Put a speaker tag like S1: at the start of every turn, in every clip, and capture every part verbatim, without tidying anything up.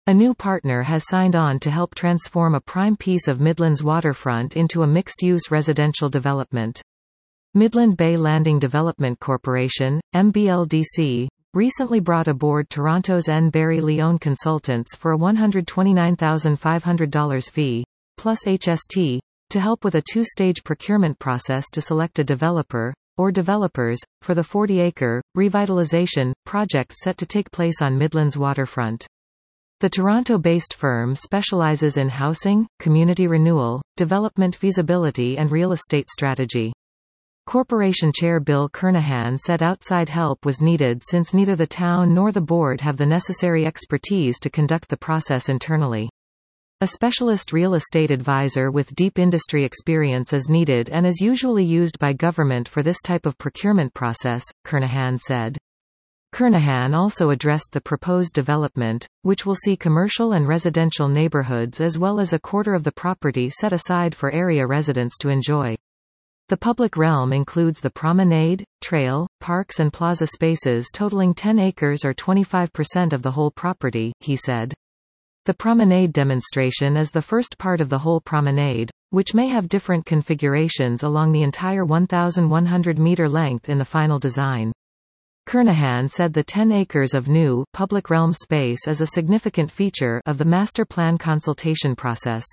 S1: A new partner has signed on to help transform a prime piece of Midlands waterfront into a mixed-use residential development. Midland Bay Landing Development Corporation, M B L D C, recently brought aboard Toronto's N. Barry Leone Consultants for a one hundred twenty-nine thousand five hundred dollars fee, plus H S T, to help with a two-stage procurement process to select a developer, or developers, for the forty-acre, revitalization, project set to take place on Midlands waterfront. The Toronto-based firm specializes in housing, community renewal, development feasibility and real estate strategy. Corporation Chair Bill Kernaghan said outside help was needed since neither the town nor the board have the necessary expertise to conduct the process internally. A specialist real estate advisor with deep industry experience is needed and is usually used by government for this type of procurement process, Kernaghan said. Kernaghan also addressed the proposed development, which will see commercial and residential neighborhoods as well as a quarter of the property set aside for area residents to enjoy. The public realm includes the promenade, trail, parks and plaza spaces totaling ten acres or twenty-five percent of the whole property, he said. The promenade demonstration is the first part of the whole promenade, which may have different configurations along the entire one thousand one hundred meter length in the final design. Kernaghan said the ten acres of new public realm space is a significant feature of the master plan consultation process.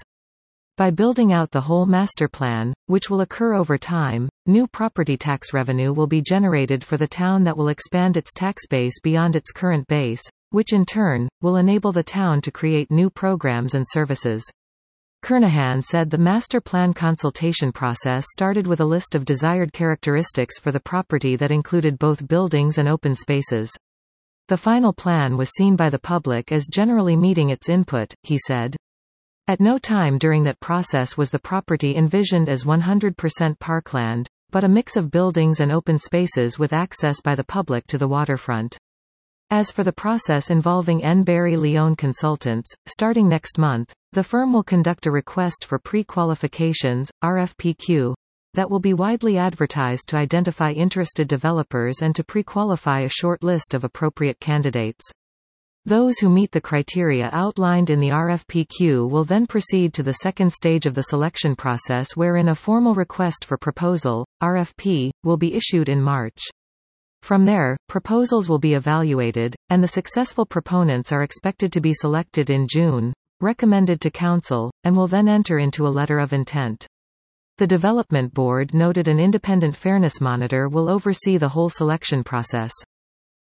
S1: By building out the whole master plan, which will occur over time, new property tax revenue will be generated for the town that will expand its tax base beyond its current base, which in turn, will enable the town to create new programs and services. Kernaghan said the master plan consultation process started with a list of desired characteristics for the property that included both buildings and open spaces. The final plan was seen by the public as generally meeting its input, he said. At no time during that process was the property envisioned as one hundred percent parkland, but a mix of buildings and open spaces with access by the public to the waterfront. As for the process involving N. Barry Leone Consultants, starting next month, the firm will conduct a request for pre-qualifications, R F P Q, that will be widely advertised to identify interested developers and to pre-qualify a short list of appropriate candidates. Those who meet the criteria outlined in the R F P Q will then proceed to the second stage of the selection process wherein a formal request for proposal, R F P, will be issued in March. From there, proposals will be evaluated, and the successful proponents are expected to be selected in June, recommended to Council, and will then enter into a letter of intent. The Development Board noted an independent fairness monitor will oversee the whole selection process.